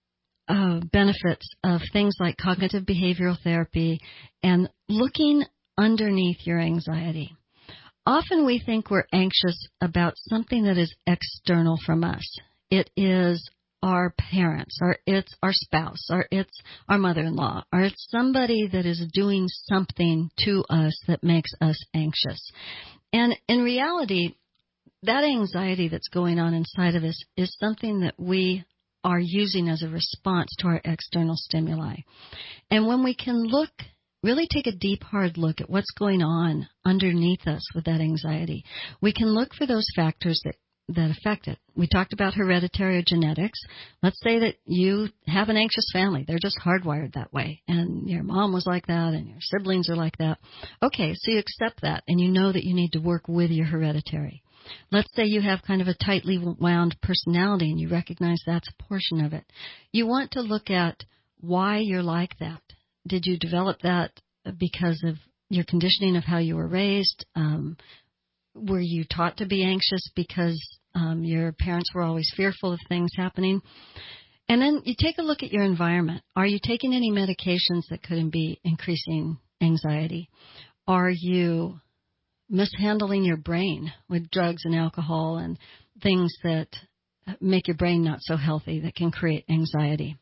uh, benefits of things like cognitive behavioral therapy and looking underneath your anxiety. Often we think we're anxious about something that is external from us. It is our parents, or it's our spouse, or it's our mother-in-law, or it's somebody that is doing something to us that makes us anxious. And in reality, that anxiety that's going on inside of us is something that we are using as a response to our external stimuli. And when we can look, really take a deep, hard look at what's going on underneath us with that anxiety, we can look for those factors that that affect it. We talked about hereditary or genetics. Let's say that you have an anxious family. They're just hardwired that way. And your mom was like that and your siblings are like that. Okay, so you accept that and you know that you need to work with your hereditary. Let's say you have kind of a tightly wound personality and you recognize that's a portion of it. You want to look at why you're like that. Did you develop that because of your conditioning of how you were raised? Um, were you taught to be anxious because um, your parents were always fearful of things happening? And then you take a look at your environment. Are you taking any medications that could be increasing anxiety? Are you mishandling your brain with drugs and alcohol and things that make your brain not so healthy that can create anxiety?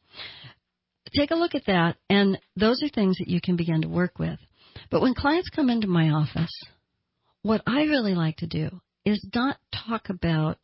Take a look at that, and those are things that you can begin to work with. But when clients come into my office, what I really like to do is not talk about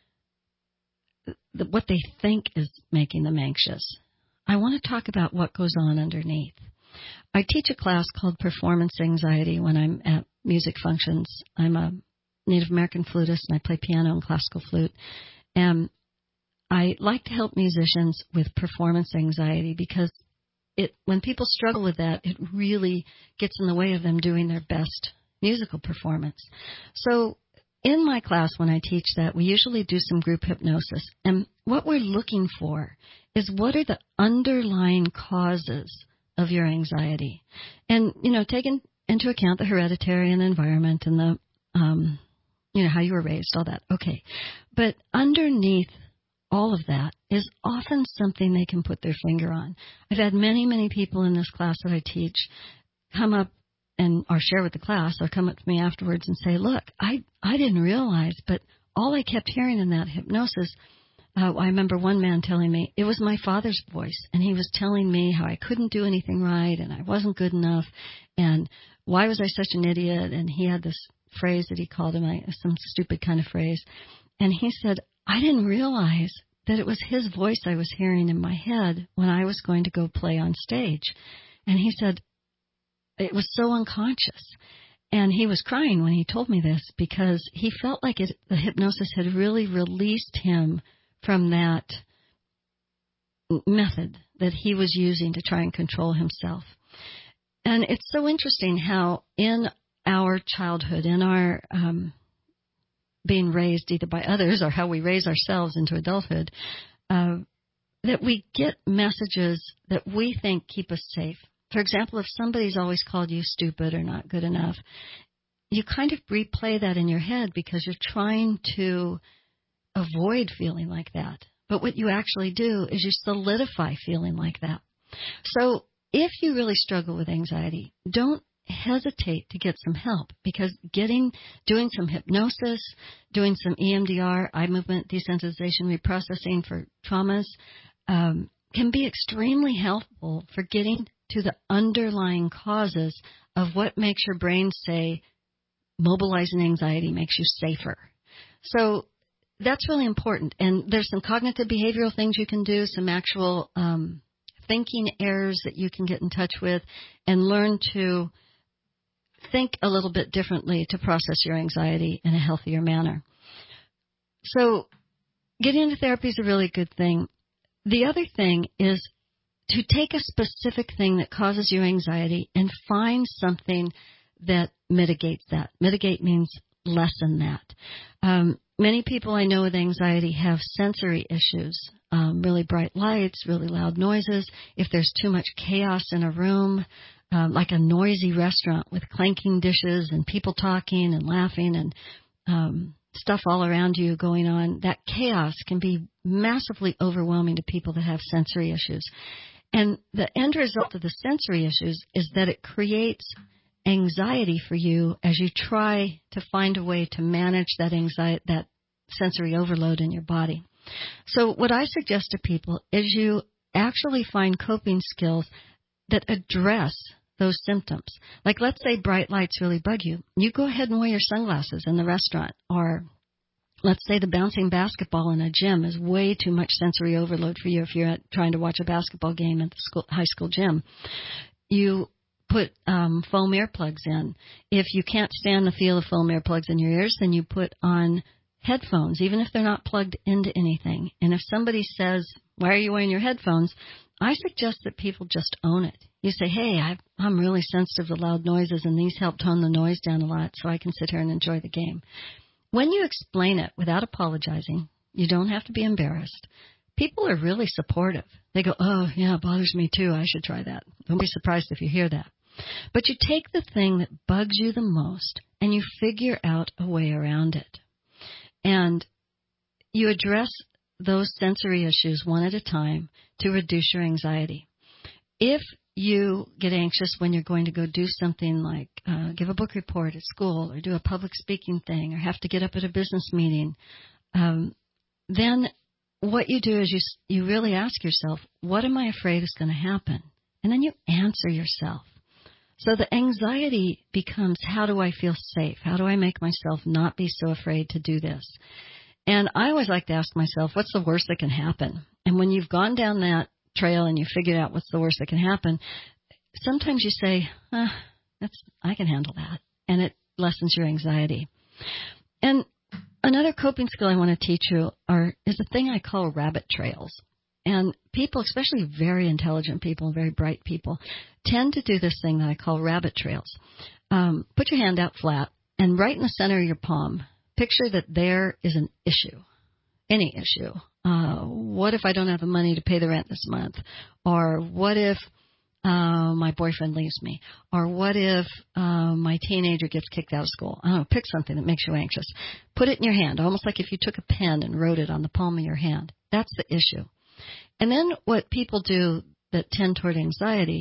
the, what they think is making them anxious. I want to talk about what goes on underneath. I teach a class called Performance Anxiety when I'm at music functions. I'm a Native American flutist, and I play piano and classical flute. And I like to help musicians with performance anxiety because it, when people struggle with that, it really gets in the way of them doing their best musical performance. So in my class, when I teach that, we usually do some group hypnosis. And what we're looking for is what are the underlying causes of your anxiety? And, you know, taking into account the hereditary and the environment and the, um, you know, how you were raised, all that. Okay. But underneath all of that is often something they can put their finger on. I've had many, many people in this class that I teach come up and or share with the class or come up to me afterwards and say, look, I, I didn't realize, but all I kept hearing in that hypnosis Uh, I remember one man telling me it was my father's voice, and he was telling me how I couldn't do anything right and I wasn't good enough, and why was I such an idiot? And he had this phrase that he called him, some stupid kind of phrase. And he said, I didn't realize that it was his voice I was hearing in my head when I was going to go play on stage. And he said, it was so unconscious. And he was crying when he told me this because he felt like it, the hypnosis had really released him from that method that he was using to try and control himself. And it's so interesting how in our childhood, in our um, being raised either by others or how we raise ourselves into adulthood, uh, that we get messages that we think keep us safe. For example, if somebody's always called you stupid or not good enough, you kind of replay that in your head because you're trying to avoid feeling like that. But what you actually do is you solidify feeling like that. So if you really struggle with anxiety, don't hesitate to get some help, because getting, doing some hypnosis, doing some E M D R, eye movement desensitization reprocessing for traumas, um, can be extremely helpful for getting to the underlying causes of what makes your brain say mobilizing anxiety makes you safer. So that's really important. And there's some cognitive behavioral things you can do, some actual um, thinking errors that you can get in touch with and learn to think a little bit differently to process your anxiety in a healthier manner. So getting into therapy is a really good thing. The other thing is to take a specific thing that causes you anxiety and find something that mitigates that. Mitigate means lessen that. Um, many people I know with anxiety have sensory issues, um, really bright lights, really loud noises. If there's too much chaos in a room, um, like a noisy restaurant with clanking dishes and people talking and laughing and um, stuff all around you going on, that chaos can be massively overwhelming to people that have sensory issues. And the end result of the sensory issues is that it creates anxiety for you as you try to find a way to manage that anxiety, that sensory overload in your body. So what I suggest to people is you actually find coping skills that address those symptoms. Like, let's say bright lights really bug you. You go ahead and wear your sunglasses in the restaurant. Or let's say the bouncing basketball in a gym is way too much sensory overload for you if you're trying to watch a basketball game at the school, high school gym. You put um, foam earplugs in. If you can't stand the feel of foam earplugs in your ears, then you put on headphones, even if they're not plugged into anything. And if somebody says, why are you wearing your headphones? I suggest that people just own it. You say, hey, I've, I'm really sensitive to loud noises, and these help tone the noise down a lot so I can sit here and enjoy the game. When you explain it without apologizing, you don't have to be embarrassed. People are really supportive. They go, oh, yeah, it bothers me too. I should try that. Don't be surprised if you hear that. But you take the thing that bugs you the most and you figure out a way around it. And you address those sensory issues one at a time to reduce your anxiety. If you get anxious when you're going to go do something like uh, give a book report at school or do a public speaking thing or have to get up at a business meeting, um, then what you do is you you really ask yourself, what am I afraid is going to happen? And then you answer yourself. So the anxiety becomes, how do I feel safe? How do I make myself not be so afraid to do this? And I always like to ask myself, what's the worst that can happen? And when you've gone down that trail and you figured out what's the worst that can happen, sometimes you say, ah, that's, I can handle that. And it lessens your anxiety. And another coping skill I want to teach you are is a thing I call rabbit trails. And people, especially very intelligent people, very bright people, tend to do this thing that I call rabbit trails. Um, put your hand out flat, and right in the center of your palm, picture that there is an issue, any issue. Uh, what if I don't have the money to pay the rent this month? Or what if uh, my boyfriend leaves me? Or what if uh, my teenager gets kicked out of school? I don't know, pick something that makes you anxious. Put it in your hand, almost like if you took a pen and wrote it on the palm of your hand. That's the issue. And then what people do that tend toward anxiety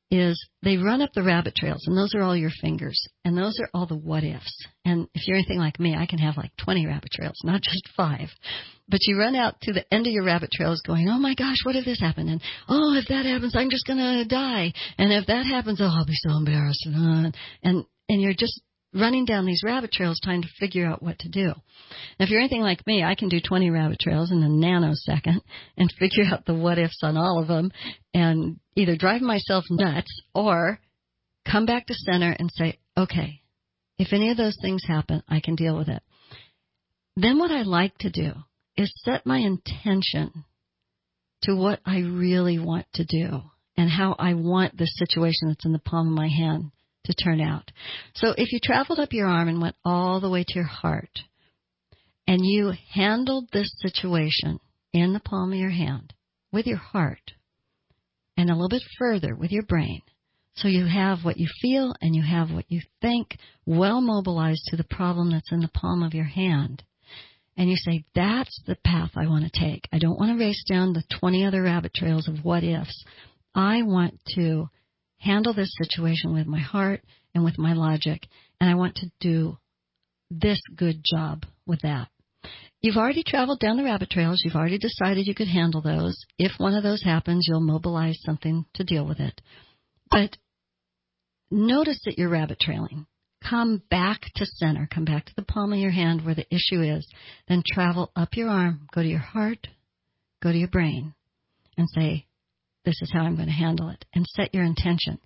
is they run up the rabbit trails, and those are all your fingers, and those are all the what ifs. And if you're anything like me, I can have like twenty rabbit trails, not just five. But you run out to the end of your rabbit trails going, oh my gosh, what if this happened? And oh, if that happens, I'm just going to die. And if that happens, oh, I'll be so embarrassed. And, and, and you're just running down these rabbit trails trying to figure out what to do. Now, if you're anything like me, I can do twenty rabbit trails in a nanosecond and figure out the what ifs on all of them and either drive myself nuts or come back to center and say, okay, if any of those things happen, I can deal with it. Then what I like to do is set my intention to what I really want to do and how I want this situation that's in the palm of my hand to turn out. So if you traveled up your arm and went all the way to your heart and you handled this situation in the palm of your hand with your heart and a little bit further with your brain, so you have what you feel and you have what you think well mobilized to the problem that's in the palm of your hand, and you say, that's the path I want to take. I don't want to race down the twenty other rabbit trails of what ifs. I want to handle this situation with my heart and with my logic, and I want to do this good job with that. You've already traveled down the rabbit trails. You've already decided you could handle those. If one of those happens, you'll mobilize something to deal with it. But notice that you're rabbit trailing. Come back to center. Come back to the palm of your hand where the issue is. Then travel up your arm. Go to your heart. Go to your brain. And say, this is how I'm going to handle it. And set your intention.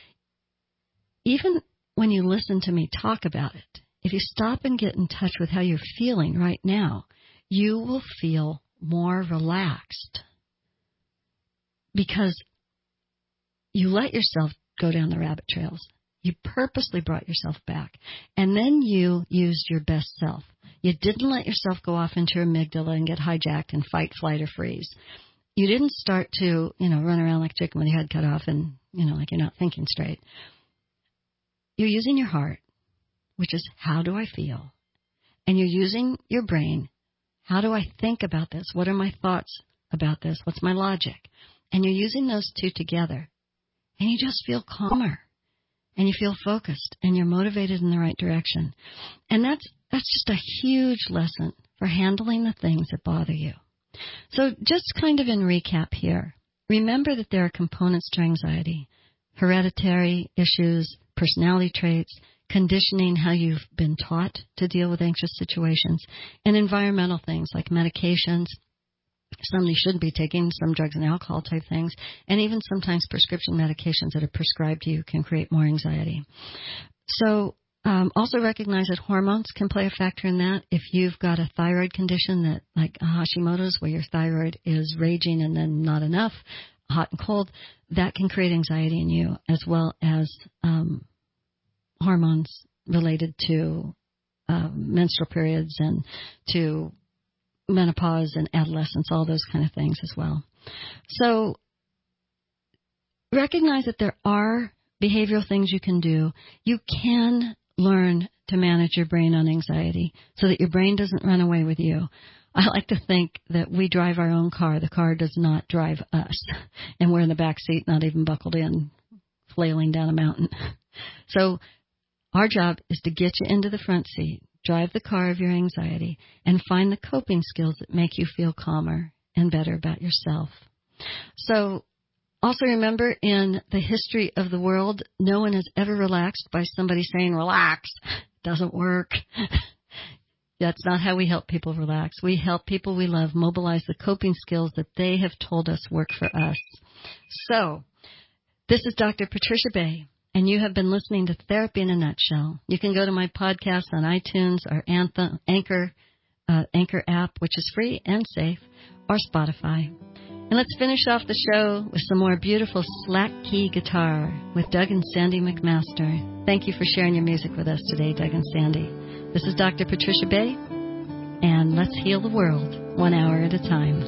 Even when you listen to me talk about it, if you stop and get in touch with how you're feeling right now, you will feel more relaxed. Because you let yourself go down the rabbit trails. You purposely brought yourself back. And then you used your best self. You didn't let yourself go off into your amygdala and get hijacked and fight, flight, or freeze. You didn't start to, you know, run around like a chicken with your head cut off and, you know, like you're not thinking straight. You're using your heart, which is how do I feel? And you're using your brain. How do I think about this? What are my thoughts about this? What's my logic? And you're using those two together. And you just feel calmer. And you feel focused. And you're motivated in the right direction. And that's that's just a huge lesson for handling the things that bother you. So just kind of in recap here, remember that there are components to anxiety, hereditary issues, personality traits, conditioning, how you've been taught to deal with anxious situations, and environmental things like medications. Somebody should be taking some drugs and alcohol type things, and even sometimes prescription medications that are prescribed to you can create more anxiety. So um, also recognize that hormones can play a factor in that. If you've got a thyroid condition that, like Hashimoto's, where your thyroid is raging and then not enough, hot and cold, that can create anxiety in you, as well as um, hormones related to uh, menstrual periods and to menopause and adolescence, all those kind of things as well. So recognize that there are behavioral things you can do. You can learn to manage your brain on anxiety so that your brain doesn't run away with you. I like to think that we drive our own car. The car does not drive us. And we're in the back seat, not even buckled in, flailing down a mountain. So our job is to get you into the front seat, drive the car of your anxiety, and find the coping skills that make you feel calmer and better about yourself. So also remember, in the history of the world, no one has ever relaxed by somebody saying, relax. Doesn't work. That's not how we help people relax. We help people we love mobilize the coping skills that they have told us work for us. So this is Doctor Patricia Bay, and you have been listening to Therapy in a Nutshell. You can go to my podcast on iTunes or Anthem, Anchor, uh, Anchor app, which is free and safe, or Spotify. And let's finish off the show with some more beautiful slack key guitar with Doug and Sandy McMaster. Thank you for sharing your music with us today, Doug and Sandy. This is Doctor Patricia Bay, and let's heal the world one hour at a time.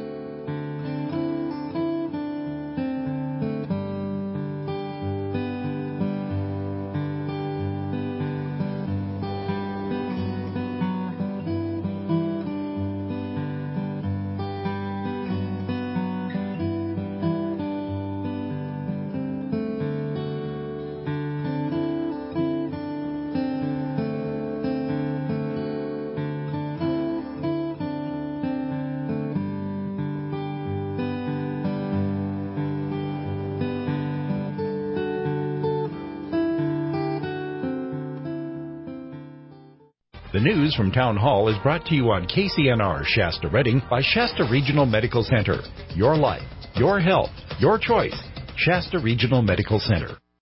The news from Town Hall is brought to you on K C N R Shasta Redding by Shasta Regional Medical Center. Your life, your health, your choice. Shasta Regional Medical Center.